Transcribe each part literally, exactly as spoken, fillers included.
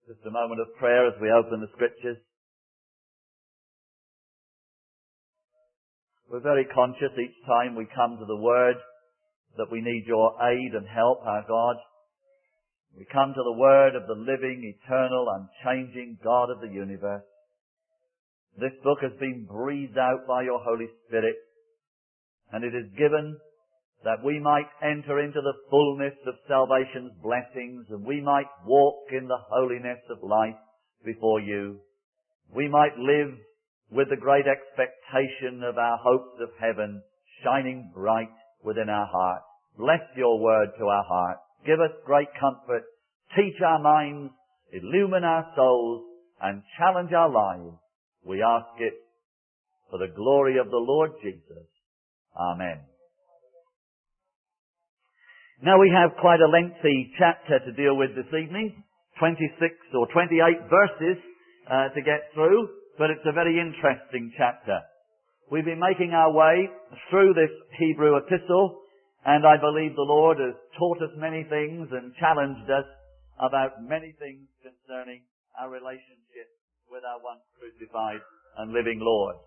Just a moment of prayer as we open the Scriptures. We're very conscious each time we come to the Word that we need your aid and help, our God. We come to the Word of the living, eternal, unchanging God of the universe. This book has been breathed out by your Holy Spirit, and it is given that we might enter into the fullness of salvation's blessings, and we might walk in the holiness of life before you. We might live with the great expectation of our hopes of heaven shining bright within our heart. Bless your word to our heart. Give us great comfort. Teach our minds, illumine our souls, and challenge our lives. We ask it for the glory of the Lord Jesus. Amen. Now we have quite a lengthy chapter to deal with this evening, twenty-six or twenty-eight verses uh, to get through, but it's a very interesting chapter. We've been making our way through this Hebrew epistle, and I believe the Lord has taught us many things and challenged us about many things concerning our relationship with our once crucified and living Lord.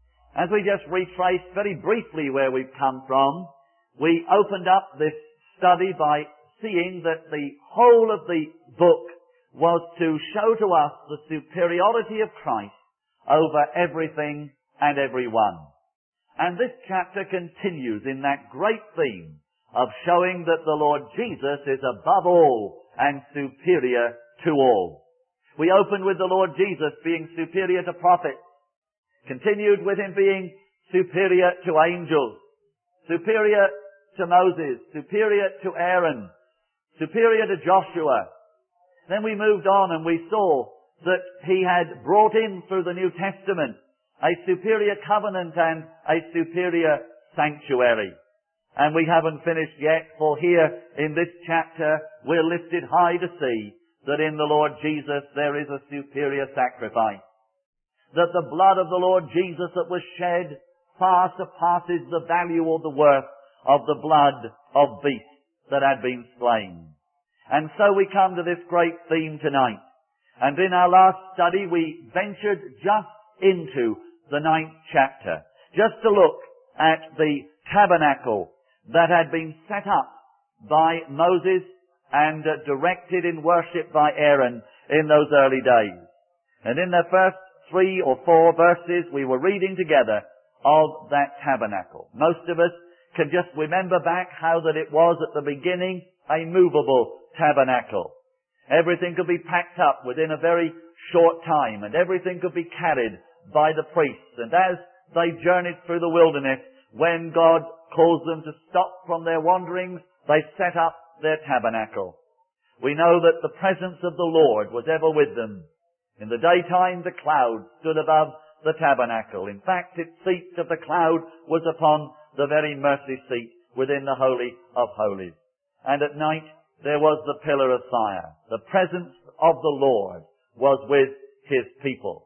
As we just retrace very briefly where we've come from, we opened up this study by seeing that the whole of the book was to show to us the superiority of Christ over everything and everyone. And this chapter continues in that great theme of showing that the Lord Jesus is above all and superior to all. We opened with the Lord Jesus being superior to prophets, continued with him being superior to angels, superior to Moses, superior to Aaron, superior to Joshua. Then we moved on and we saw that he had brought in through the New Testament a superior covenant and a superior sanctuary. And we haven't finished yet, for here in this chapter we're lifted high to see that in the Lord Jesus there is a superior sacrifice. That the blood of the Lord Jesus that was shed far surpasses the value or the worth of the blood of beasts that had been slain. And so we come to this great theme tonight. And in our last study we ventured just into the ninth chapter, just to look at the tabernacle that had been set up by Moses and uh, directed in worship by Aaron in those early days. And in the first three or four verses we were reading together of that tabernacle. Most of us can just remember back how that it was at the beginning a movable tabernacle. Everything could be packed up within a very short time, and everything could be carried by the priests. And as they journeyed through the wilderness, when God caused them to stop from their wanderings, they set up their tabernacle. We know that the presence of the Lord was ever with them. In the daytime the cloud stood above the tabernacle. In fact, its seat of the cloud was upon the very mercy seat within the Holy of Holies. And at night there was the pillar of fire. The presence of the Lord was with his people.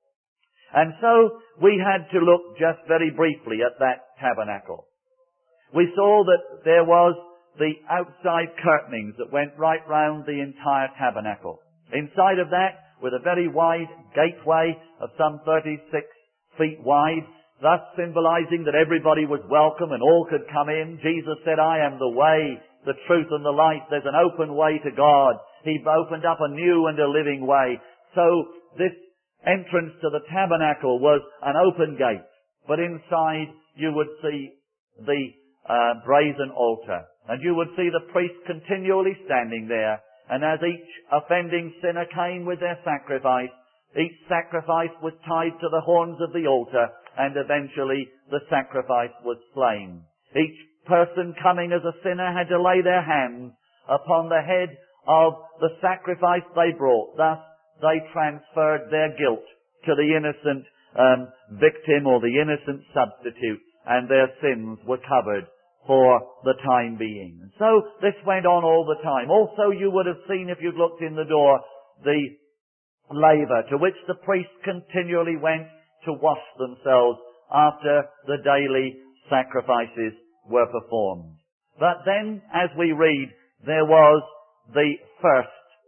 And so we had to look just very briefly at that tabernacle. We saw that there was the outside curtainings that went right round the entire tabernacle. Inside of that, with a very wide gateway of some thirty-six feet wide, thus symbolizing that everybody was welcome and all could come in. Jesus said, I am the way, the truth and the life. There's an open way to God. He opened up a new and a living way. So this entrance to the tabernacle was an open gate. But inside you would see the uh, brazen altar. And you would see the priest continually standing there. And as each offending sinner came with their sacrifice, each sacrifice was tied to the horns of the altar, and eventually the sacrifice was slain. Each person coming as a sinner had to lay their hands upon the head of the sacrifice they brought. Thus, they transferred their guilt to the innocent um, victim or the innocent substitute, and their sins were covered for the time being. And so this went on all the time. Also, you would have seen, if you'd looked in the door, the laver to which the priests continually went to wash themselves after the daily sacrifices were performed. But then, as we read, there was the first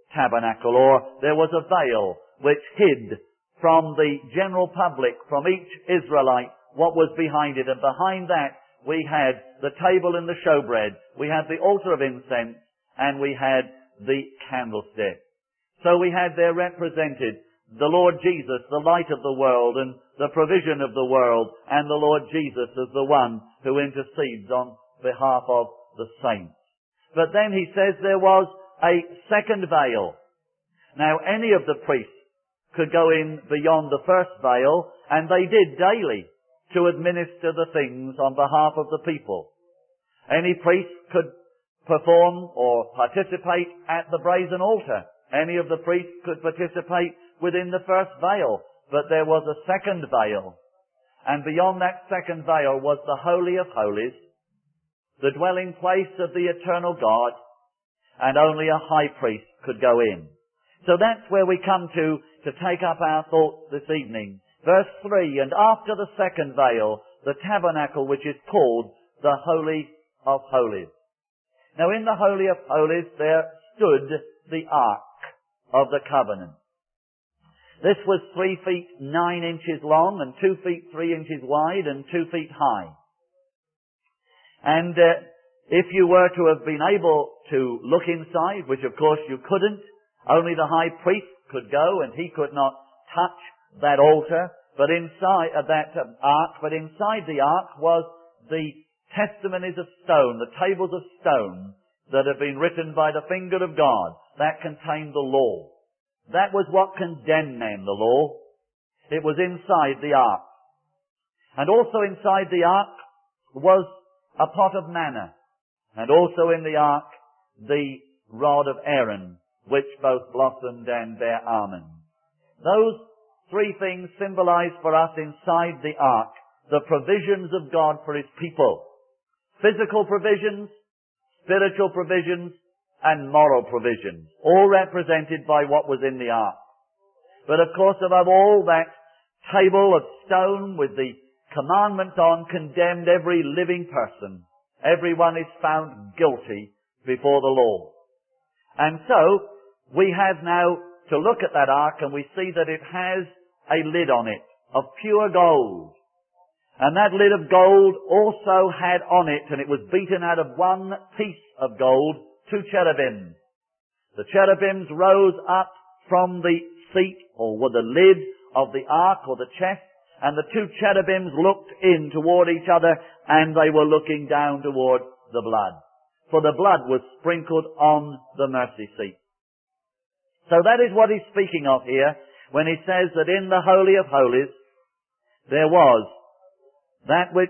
tabernacle, or there was a veil which hid from the general public, from each Israelite, what was behind it. And behind that we had the table and the showbread, we had the altar of incense, and we had the candlestick. So we had there represented the Lord Jesus, the light of the world, and the provision of the world, and the Lord Jesus as the one who intercedes on behalf of the saints. But then he says there was a second veil. Now any of the priests could go in beyond the first veil, and they did daily to administer the things on behalf of the people. Any priest could perform or participate at the brazen altar. Any of the priests could participate within the first veil, but there was a second veil. And beyond that second veil was the Holy of Holies, the dwelling place of the eternal God, and only a high priest could go in. So that's where we come to to take up our thoughts this evening. Verse three, and after the second veil, the tabernacle which is called the Holy of Holies. Now in the Holy of Holies there stood the Ark of the Covenant. This was three feet nine inches long and two feet three inches wide and two feet high. And uh, if you were to have been able to look inside, which of course you couldn't, only the high priest could go and he could not touch that altar, but inside of that um, ark, but inside the ark was the testimonies of stone, the tables of stone that had been written by the finger of God. That contained the law. That was what condemned men, the law. It was inside the ark. And also inside the ark was a pot of manna. And also in the ark, the rod of Aaron, which both blossomed and bare almonds. Those three things symbolize for us inside the ark the provisions of God for His people. Physical provisions, spiritual provisions, and moral provisions, all represented by what was in the ark. But of course, above all, that table of stone with the commandments on condemned every living person. Everyone is found guilty before the law. And so, we have now to look at that ark, and we see that it has a lid on it of pure gold. And that lid of gold also had on it, and it was beaten out of one piece of gold, two cherubims. The cherubims rose up from the seat, or were the lid of the ark, or the chest, and the two cherubims looked in toward each other, and they were looking down toward the blood. For the blood was sprinkled on the mercy seat. So that is what he's speaking of here, when he says that in the Holy of Holies, there was that which,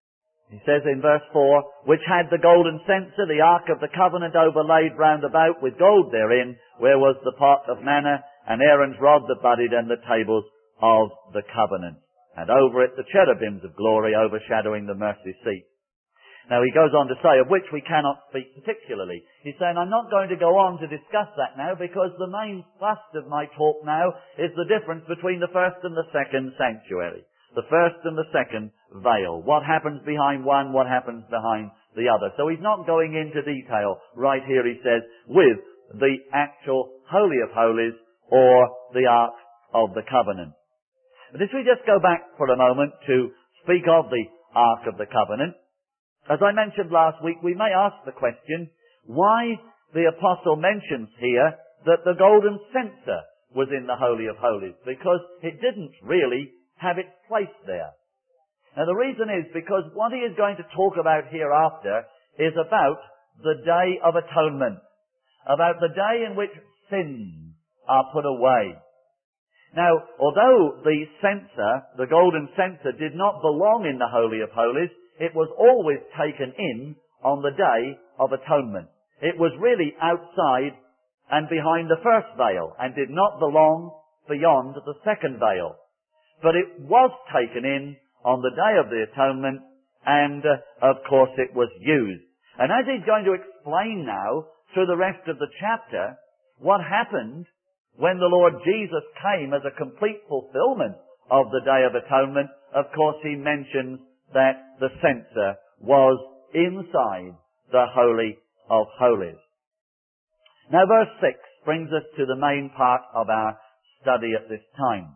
he says in verse four, which had the golden censer, the ark of the covenant overlaid round about with gold therein, where was the pot of manna, and Aaron's rod that budded, and the tables of the covenant. And over it the cherubims of glory overshadowing the mercy seat. Now he goes on to say, of which we cannot speak particularly. He's saying, I'm not going to go on to discuss that now, because the main thrust of my talk now is the difference between the first and the second sanctuary. The first and the second veil. What happens behind one, what happens behind the other. So he's not going into detail. Right here he says, with the actual Holy of Holies, or the Ark of the Covenant. But if we just go back for a moment to speak of the Ark of the Covenant, as I mentioned last week, we may ask the question, why the apostle mentions here that the golden censer was in the Holy of Holies, because it didn't really have its place there. Now the reason is because what he is going to talk about hereafter is about the Day of Atonement, about the day in which sins are put away. Now, although the censer, the golden censer, did not belong in the Holy of Holies, it was always taken in on the Day of Atonement. It was really outside and behind the first veil, and did not belong beyond the second veil. But it was taken in on the Day of the Atonement, and uh, of course it was used. And as he's going to explain now, through the rest of the chapter, what happened when the Lord Jesus came as a complete fulfillment of the Day of Atonement, of course he mentions that the censer was inside the Holy of Holies. Now verse six, brings us to the main part of our study at this time.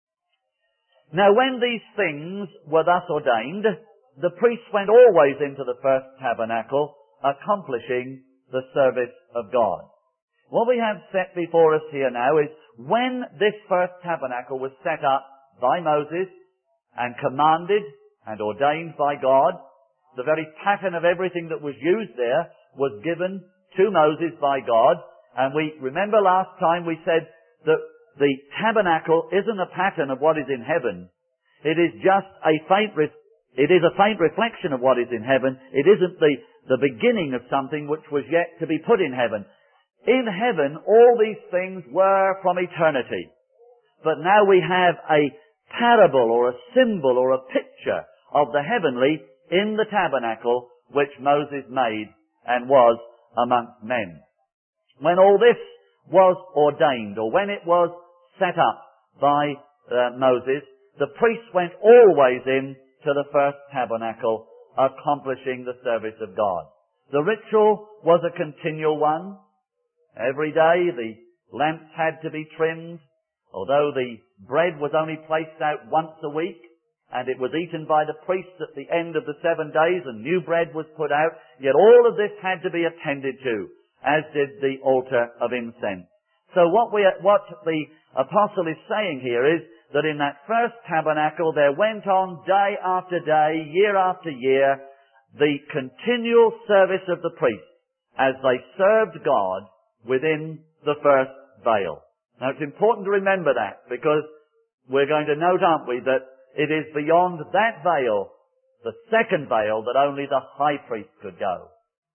Now when these things were thus ordained, the priests went always into the first tabernacle, accomplishing the service of God. What we have set before us here now is when this first tabernacle was set up by Moses and commanded and ordained by God, the very pattern of everything that was used there was given to Moses by God. And we remember last time we said that the tabernacle isn't a pattern of what is in heaven. It is just a faint, re- it is a faint reflection of what is in heaven. It isn't the, the beginning of something which was yet to be put in heaven. In heaven, all these things were from eternity. But now we have a parable or a symbol or a picture of the heavenly in the tabernacle which Moses made and was amongst men. When all this was ordained, or when it was set up by uh, Moses, the priests went always in to the first tabernacle, accomplishing the service of God. The ritual was a continual one. Every day the lamps had to be trimmed, although the bread was only placed out once a week, and it was eaten by the priests at the end of the seven days, and new bread was put out, yet all of this had to be attended to, as did the altar of incense. So what we, what the apostle is saying here is that in that first tabernacle there went on day after day, year after year, the continual service of the priests as they served God within the first veil. Now it's important to remember that, because we're going to note, aren't we, that it is beyond that veil, the second veil, that only the high priest could go.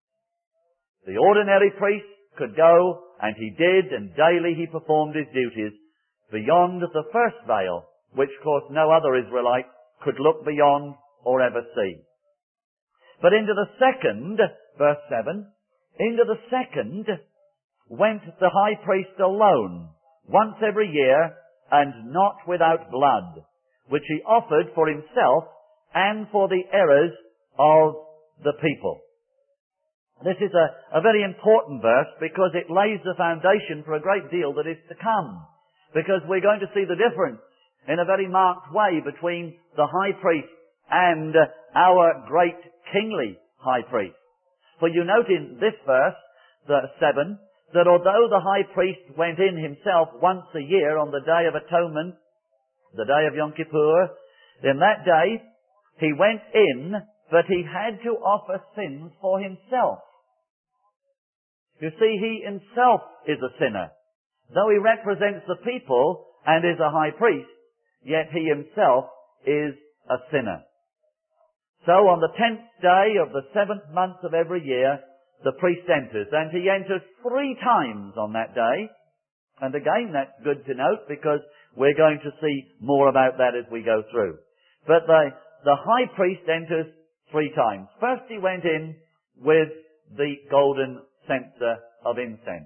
The ordinary priest could go, and he did, and daily he performed his duties beyond the first veil, which of course no other Israelite could look beyond or ever see. But into the second, verse seven, into the second went the high priest alone, once every year, and not without blood, which he offered for himself and for the errors of the people. This is a, a very important verse, because it lays the foundation for a great deal that is to come. Because we're going to see the difference in a very marked way between the high priest and our great kingly high priest. For you note in this verse, the seven, that although the high priest went in himself once a year on the Day of Atonement, the day of Yom Kippur, in that day he went in, but he had to offer sins for himself. You see, he himself is a sinner. Though he represents the people and is a high priest, yet he himself is a sinner. So on the tenth day of the seventh month of every year, the priest enters, and he enters three times on that day. And again, that's good to note, because we're going to see more about that as we go through. But the, the high priest enters three times. First he went in with the golden censer of incense.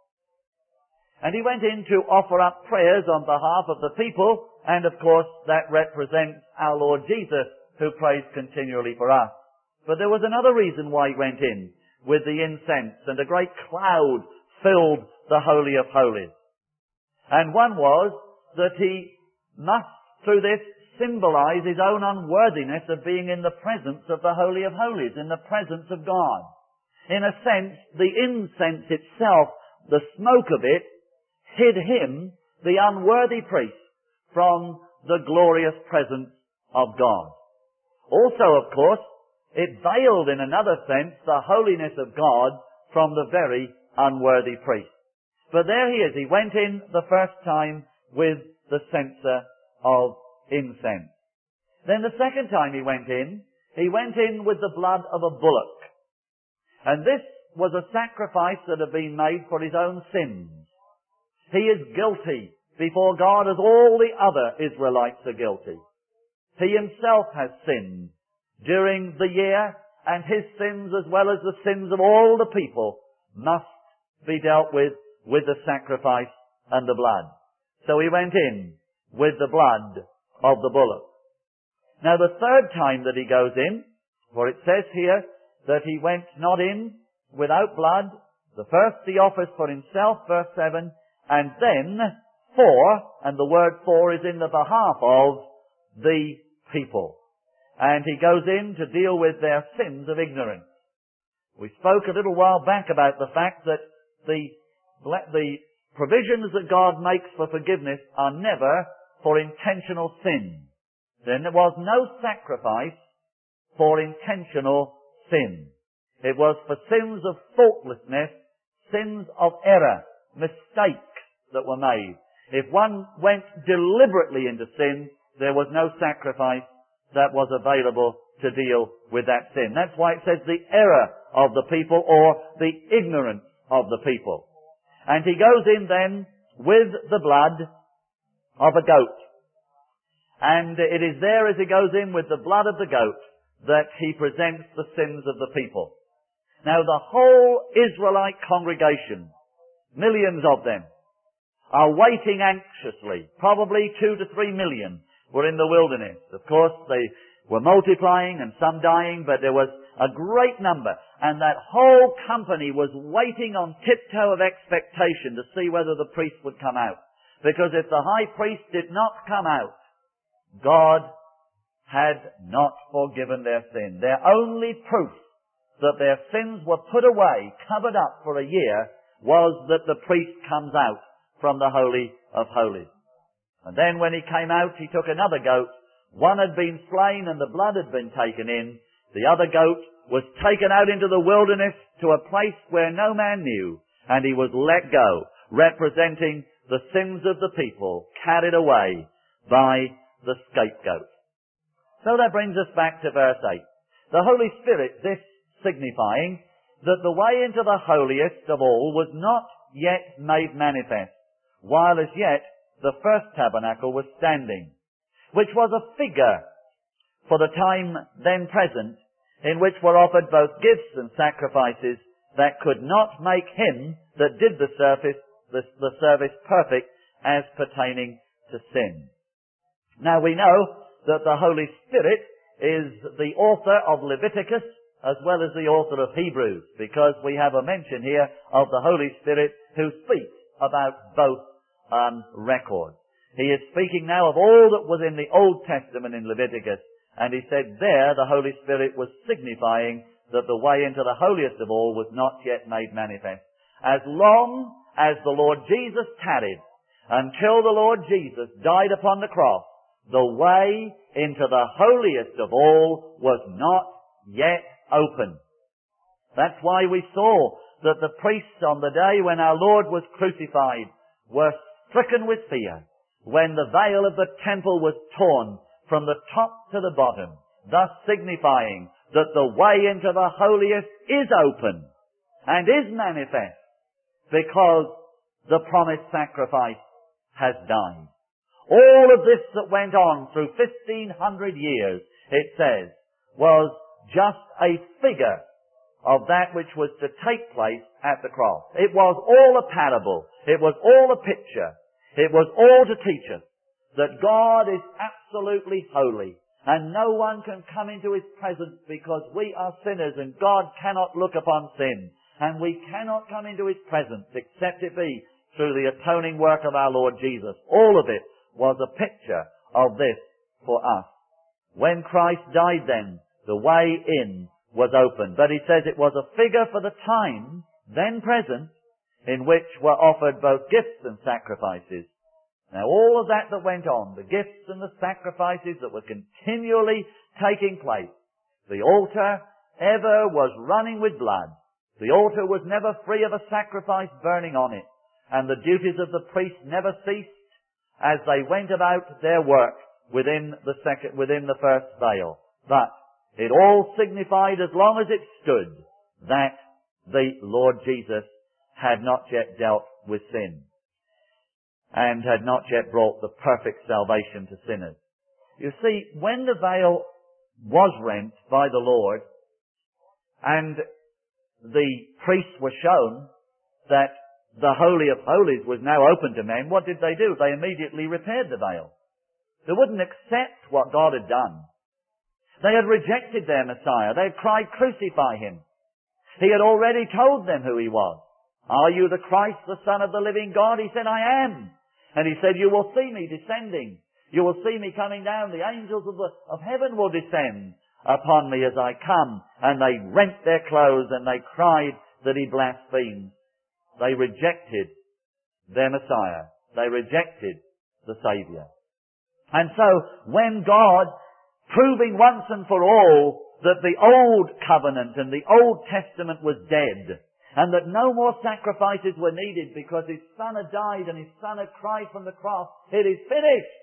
And he went in to offer up prayers on behalf of the people, and of course that represents our Lord Jesus, who prays continually for us. But there was another reason why he went in with the incense, and a great cloud filled the Holy of Holies. And one was that he must, through this, symbolize his own unworthiness of being in the presence of the Holy of Holies, in the presence of God. In a sense, the incense itself, the smoke of it, hid him, the unworthy priest, from the glorious presence of God. Also, of course, it veiled in another sense the holiness of God from the very unworthy priest. But there he is. He went in the first time with the censer of incense. Then the second time he went in, he went in with the blood of a bullock. And this was a sacrifice that had been made for his own sins. He is guilty before God as all the other Israelites are guilty. He himself has sinned during the year, and his sins as well as the sins of all the people must be dealt with with the sacrifice and the blood. So he went in with the blood of the bullock. Now the third time that he goes in, for it says here that he went not in without blood, The first he offers for himself, verse seven, and then for, and the word for is in the behalf of the people. And he goes in to deal with their sins of ignorance. We spoke a little while back about the fact that the, the provisions that God makes for forgiveness are never for intentional sin. Then there was no sacrifice for intentional sin. It was for sins of thoughtlessness, sins of error, mistakes that were made. If one went deliberately into sin, there was no sacrifice that was available to deal with that sin. That's why it says the error of the people or the ignorance of the people. And he goes in then with the blood of a goat. And it is there as he goes in with the blood of the goat that he presents the sins of the people. Now the whole Israelite congregation, millions of them, are waiting anxiously. Probably two to three million were in the wilderness. Of course, they were multiplying and some dying, but there was a great number. And that whole company was waiting on tiptoe of expectation to see whether the priest would come out. Because if the high priest did not come out, God had not forgiven their sin. Their only proof that their sins were put away, covered up for a year, was that the priest comes out from the Holy of Holies. And then when he came out, he took another goat. One had been slain and the blood had been taken in. The other goat was taken out into the wilderness to a place where no man knew, and he was let go, representing the sins of the people carried away by the scapegoat. So that brings us back to verse eight. The Holy Spirit, this signifying that the way into the holiest of all was not yet made manifest, while as yet the first tabernacle was standing, which was a figure for the time then present, in which were offered both gifts and sacrifices that could not make him that did the service, the, the service perfect as pertaining to sin. Now we know that the Holy Spirit is the author of Leviticus as well as the author of Hebrews, because we have a mention here of the Holy Spirit who speaks about both um, records. He is speaking now of all that was in the Old Testament in Leviticus, and he said there the Holy Spirit was signifying that the way into the holiest of all was not yet made manifest. As long as the Lord Jesus tarried, until the Lord Jesus died upon the cross, the way into the holiest of all was not yet open. That's why we saw that the priests on the day when our Lord was crucified were stricken with fear when the veil of the temple was torn from the top to the bottom, thus signifying that the way into the holiest is open and is manifest because the promised sacrifice has died. All of this that went on through fifteen hundred years, it says, was just a figure of that which was to take place at the cross. It was all a parable. It was all a picture. It was all to teach us that God is absolutely holy and no one can come into His presence because we are sinners and God cannot look upon sin. And we cannot come into His presence except it be through the atoning work of our Lord Jesus. All of it was a picture of this for us. When Christ died then, the way in was open. But he says it was a figure for the time, then present, in which were offered both gifts and sacrifices. Now all of that that went on, the gifts and the sacrifices that were continually taking place, the altar ever was running with blood. The altar was never free of a sacrifice burning on it. And the duties of the priest never ceased as they went about their work within the second, within the first veil. But it all signified, as long as it stood, that the Lord Jesus had not yet dealt with sin and had not yet brought the perfect salvation to sinners. You see, when the veil was rent by the Lord and the priests were shown that the Holy of Holies was now open to men, what did they do? They immediately repaired the veil. They wouldn't accept what God had done. They had rejected their Messiah. They had cried, "Crucify Him." He had already told them who He was. Are you the Christ, the Son of the living God? He said, I am. And he said, you will see me descending. You will see me coming down. The angels of, the, of heaven will descend upon me as I come. And they rent their clothes and they cried that he blasphemed. They rejected their Messiah. They rejected the Saviour. And so, when God, proving once and for all that the Old Covenant and the Old Testament was dead, and that no more sacrifices were needed because His Son had died and His Son had cried from the cross, it is finished,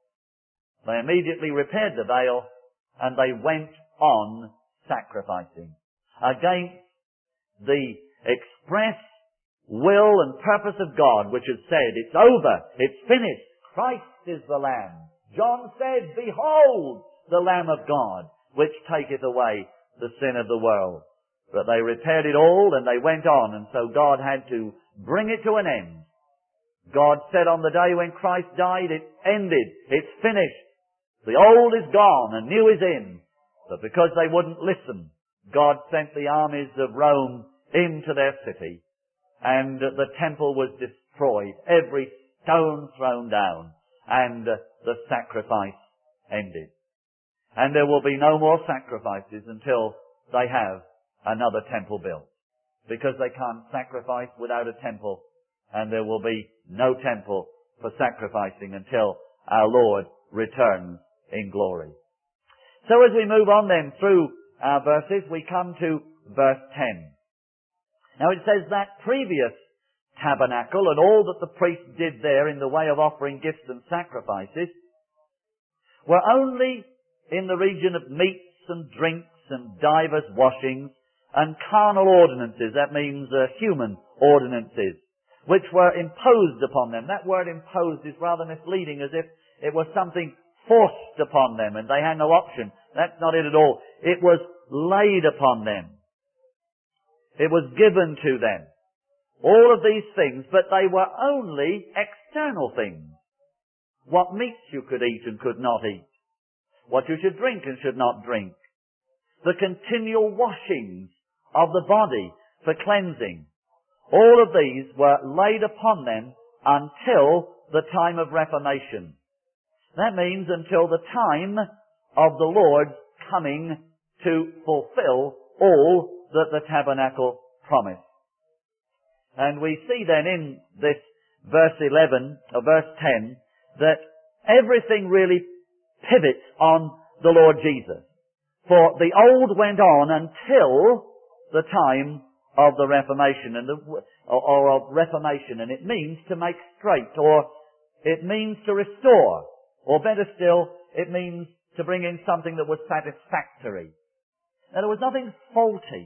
they immediately repaired the veil and they went on sacrificing against the express will and purpose of God, which has said, it's over, it's finished, Christ is the Lamb. John said, behold the Lamb of God, which taketh away the sin of the world. But they repaired it all and they went on, and so God had to bring it to an end. God said on the day when Christ died, it ended, it's finished. The old is gone and new is in. But because they wouldn't listen, God sent the armies of Rome into their city, and the temple was destroyed, every stone thrown down, and the sacrifice ended. And there will be no more sacrifices until they have another temple built. Because they can't sacrifice without a temple, and there will be no temple for sacrificing until our Lord returns in glory. So as we move on then through our verses, we come to verse ten. Now it says that previous tabernacle and all that the priest did there in the way of offering gifts and sacrifices were only in the region of meats and drinks and divers washings and carnal ordinances, that means uh, human ordinances, which were imposed upon them. That word imposed is rather misleading, as if it was something forced upon them and they had no option. That's not it at all. It was laid upon them. It was given to them. All of these things, but they were only external things. What meats you could eat and could not eat. What you should drink and should not drink. The continual washings of the body for cleansing. All of these were laid upon them until the time of Reformation. That means until the time of the Lord's coming to fulfill all that the tabernacle promised. And we see then in this verse eleven, or verse ten, that everything really pivots on the Lord Jesus. For the old went on until the time of the Reformation, and the, or, or of Reformation, and it means to make straight, or it means to restore, or better still, it means to bring in something that was satisfactory. Now there was nothing faulty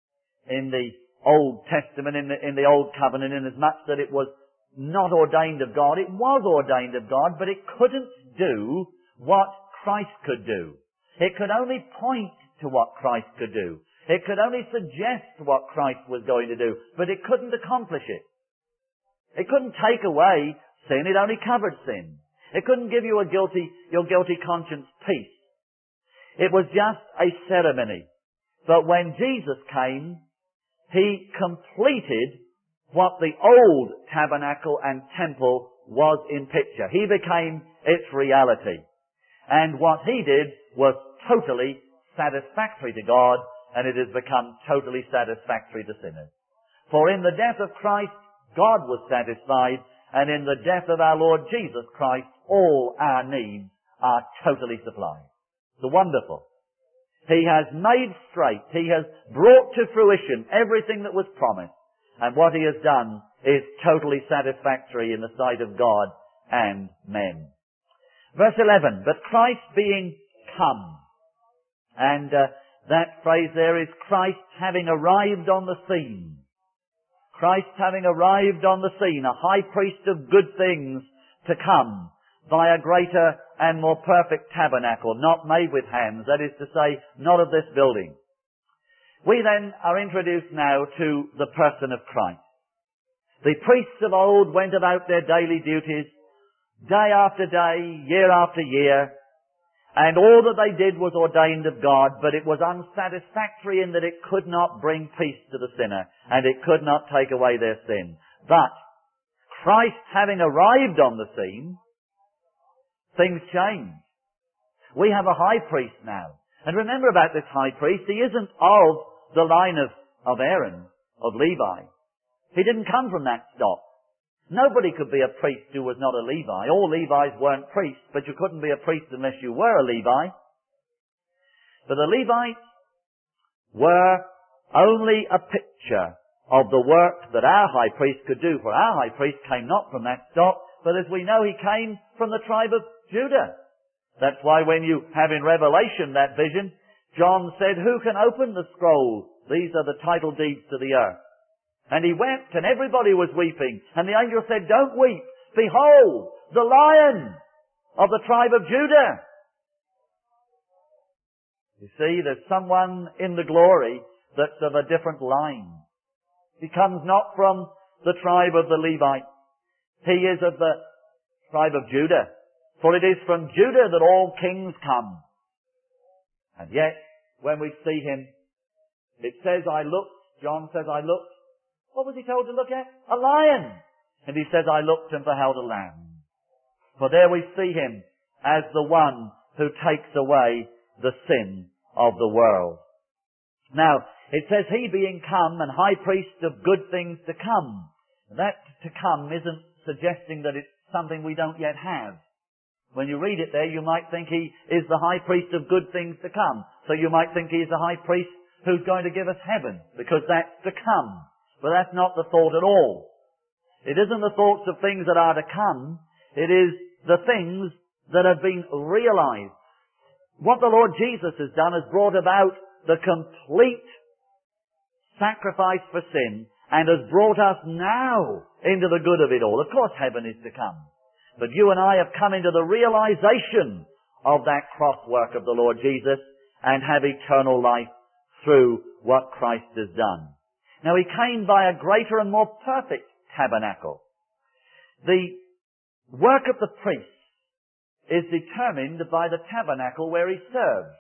in the Old Testament, in the, in the Old Covenant, in as much that it was not ordained of God. It was ordained of God, but it couldn't do what Christ could do. It could only point to what Christ could do. It could only suggest what Christ was going to do, but it couldn't accomplish it. It couldn't take away sin, it only covered sin. It couldn't give you a guilty, your guilty conscience peace. It was just a ceremony. But when Jesus came, He completed what the old tabernacle and temple was in picture. He became its reality. And what He did was totally satisfactory to God, and it has become totally satisfactory to sinners. For in the death of Christ, God was satisfied, and in the death of our Lord Jesus Christ, all our needs are totally supplied. The wonderful. He has made straight, He has brought to fruition everything that was promised, and what He has done is totally satisfactory in the sight of God and men. Verse eleven, but Christ being come, and uh, that phrase there is Christ having arrived on the scene. Christ having arrived on the scene, a high priest of good things to come, by a greater and more perfect tabernacle, not made with hands, that is to say, not of this building. We then are introduced now to the person of Christ. The priests of old went about their daily duties, day after day, year after year, And all that they did was ordained of God, but it was unsatisfactory in that it could not bring peace to the sinner, and it could not take away their sin. But Christ having arrived on the scene, things change. We have a high priest now. And remember about this high priest, he isn't of the line of, of Aaron, of Levi. He didn't come from that stock. Nobody could be a priest who was not a Levi. All Levites weren't priests, but you couldn't be a priest unless you were a Levi. But the Levites were only a picture of the work that our high priest could do. For our high priest came not from that stock, but as we know, he came from the tribe of Judah. That's why when you have in Revelation that vision, John said, "Who can open the scroll? These are the title deeds to the earth." And he wept, and everybody was weeping. And the angel said, "Don't weep. Behold, the Lion of the tribe of Judah." You see, there's someone in the glory that's of a different line. He comes not from the tribe of the Levites. He is of the tribe of Judah. For it is from Judah that all kings come. And yet, when we see him, it says, I looked, John says, I looked. What was he told to look at? A lion. And he says, I looked and beheld a lamb. For there we see him as the one who takes away the sin of the world. Now, it says, he being come and high priest of good things to come. That to come isn't suggesting that it's something we don't yet have. When you read it there, you might think he is the high priest of good things to come. So you might think he's the high priest who's going to give us heaven, because that's to come. But that's not the thought at all. It isn't the thoughts of things that are to come. It is the things that have been realized. What the Lord Jesus has done has brought about the complete sacrifice for sin and has brought us now into the good of it all. Of course, heaven is to come. But you and I have come into the realization of that cross work of the Lord Jesus and have eternal life through what Christ has done. Now, he came by a greater and more perfect tabernacle. The work of the priest is determined by the tabernacle where he serves.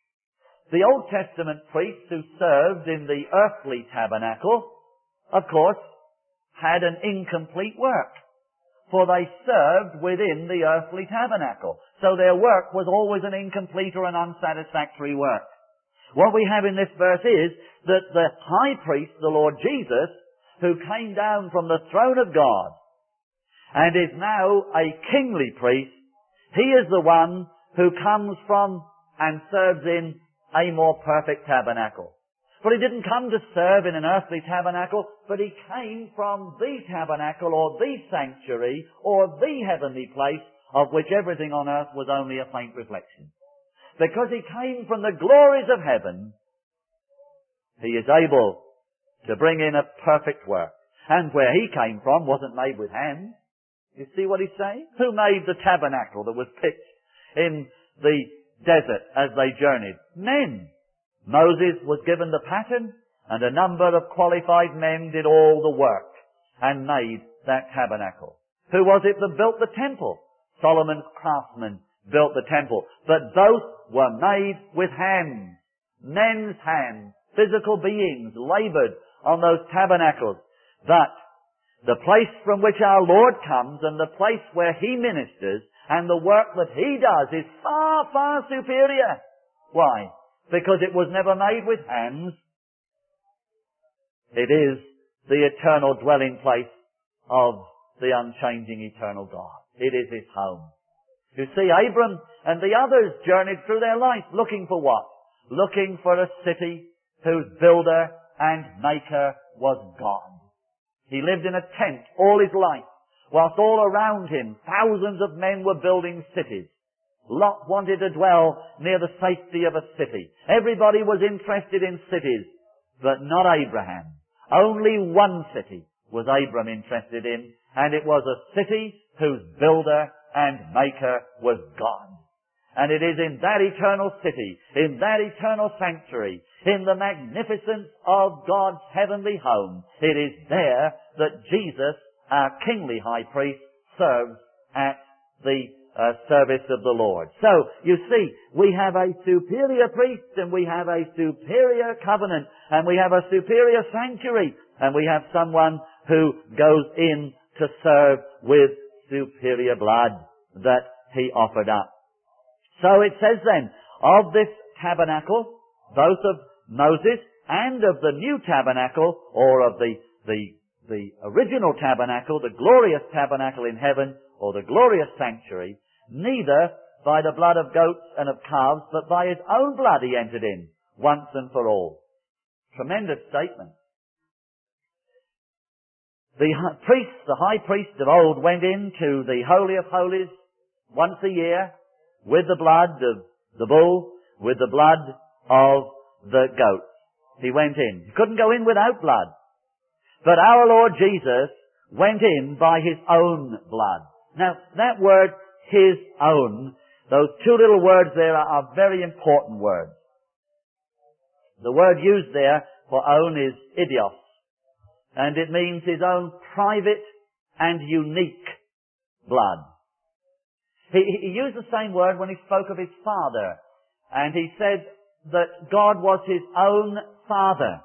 The Old Testament priests who served in the earthly tabernacle, of course, had an incomplete work, for they served within the earthly tabernacle. So their work was always an incomplete or an unsatisfactory work. What we have in this verse is that the high priest, the Lord Jesus, who came down from the throne of God and is now a kingly priest, he is the one who comes from and serves in a more perfect tabernacle. For he didn't come to serve in an earthly tabernacle, but he came from the tabernacle or the sanctuary or the heavenly place of which everything on earth was only a faint reflection. Because he came from the glories of heaven, he is able to bring in a perfect work. And where he came from wasn't made with hands. You see what he's saying? Who made the tabernacle that was pitched in the desert as they journeyed? Men. Moses was given the pattern, and a number of qualified men did all the work and made that tabernacle. Who was it that built the temple? Solomon's craftsmen built the temple. But both were made with hands. Men's hands. Physical beings labored on those tabernacles. But the place from which our Lord comes and the place where he ministers and the work that he does is far, far superior. Why? Because it was never made with hands. It is the eternal dwelling place of the unchanging eternal God. It is his home. You see, Abram and the others journeyed through their life looking for what? Looking for a city whose builder and maker was God. He lived in a tent all his life, whilst all around him thousands of men were building cities. Lot wanted to dwell near the safety of a city. Everybody was interested in cities, but not Abraham. Only one city was Abram interested in, and it was a city whose builder and maker was God. And it is in that eternal city, in that eternal sanctuary, in the magnificence of God's heavenly home, it is there that Jesus, our kingly high priest, serves at the uh, service of the Lord. So, you see, we have a superior priest and we have a superior covenant and we have a superior sanctuary and we have someone who goes in to serve with superior blood that he offered up. So it says then, of this tabernacle, both of Moses and of the new tabernacle, or of the, the, the original tabernacle, the glorious tabernacle in heaven, or the glorious sanctuary, neither by the blood of goats and of calves, but by his own blood he entered in, once and for all. Tremendous statement. The priest, the high priest of old, went into the Holy of Holies once a year with the blood of the bull, with the blood of the goat. He went in. He couldn't go in without blood. But our Lord Jesus went in by his own blood. Now, that word, his own, those two little words there are, are very important words. The word used there for own is idios. And it means his own private and unique blood. He, he used the same word when he spoke of his Father. And he said that God was his own Father.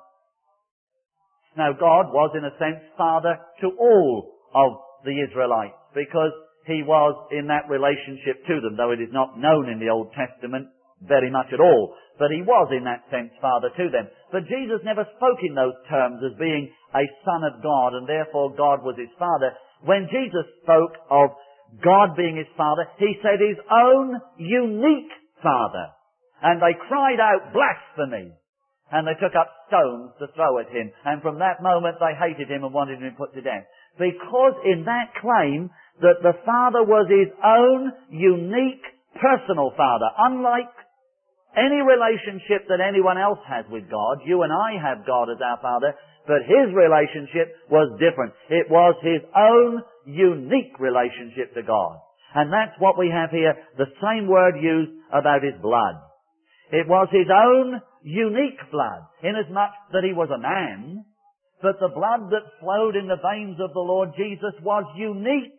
Now, God was, in a sense, Father to all of the Israelites, because he was in that relationship to them, though it is not known in the Old Testament very much at all. But he was, in that sense, Father to them. But Jesus never spoke in those terms as being a Son of God, and therefore God was his Father. When Jesus spoke of God being his Father, he said his own unique Father. And they cried out, blasphemy! And they took up stones to throw at him. And from that moment they hated him and wanted him put to death. Because in that claim that the Father was his own unique personal Father, unlike any relationship that anyone else has with God. You and I have God as our Father, but his relationship was different. It was his own unique relationship to God. And that's what we have here, the same word used about his blood. It was his own unique blood, inasmuch that he was a man, but the blood that flowed in the veins of the Lord Jesus was unique,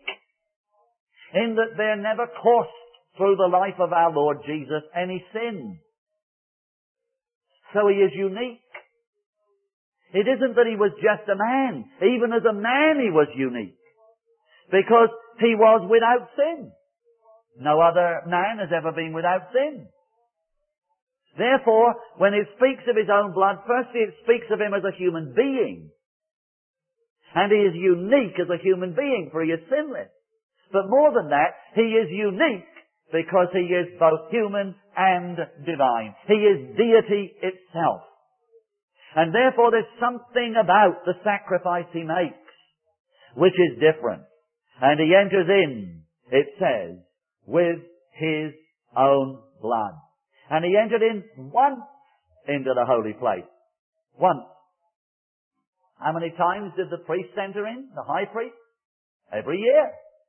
in that there never coursed through the life of our Lord Jesus any sin. So he is unique. It isn't that he was just a man. Even as a man he was unique, because he was without sin. No other man has ever been without sin. Therefore, when it speaks of his own blood, firstly it speaks of him as a human being. And he is unique as a human being, for he is sinless. But more than that, he is unique because he is both human and divine. He is deity itself. And therefore there's something about the sacrifice he makes which is different. And he enters in, it says, with his own blood. And he entered in once into the holy place. Once. How many times did the priest enter in? The high priest? Every year.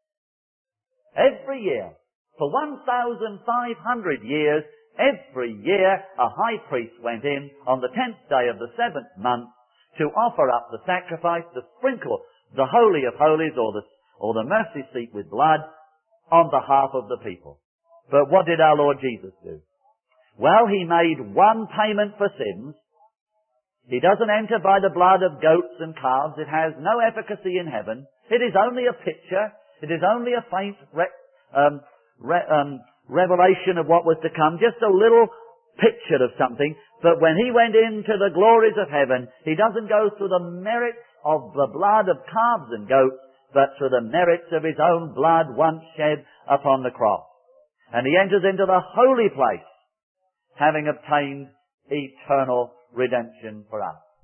Every year. For one thousand five hundred years, every year a high priest went in on the tenth day of the seventh month to offer up the sacrifice, to sprinkle the Holy of Holies or the, or the mercy seat with blood on behalf of the people. But what did our Lord Jesus do? Well, he made one payment for sins. He doesn't enter by the blood of goats and calves. It has no efficacy in heaven. It is only a picture. It is only a faint re- um, re- um, revelation of what was to come. Just a little picture of something. But when he went into the glories of heaven, he doesn't go through the merits of the blood of calves and goats, but through the merits of his own blood once shed upon the cross. And he enters into the holy place, having obtained eternal redemption for us.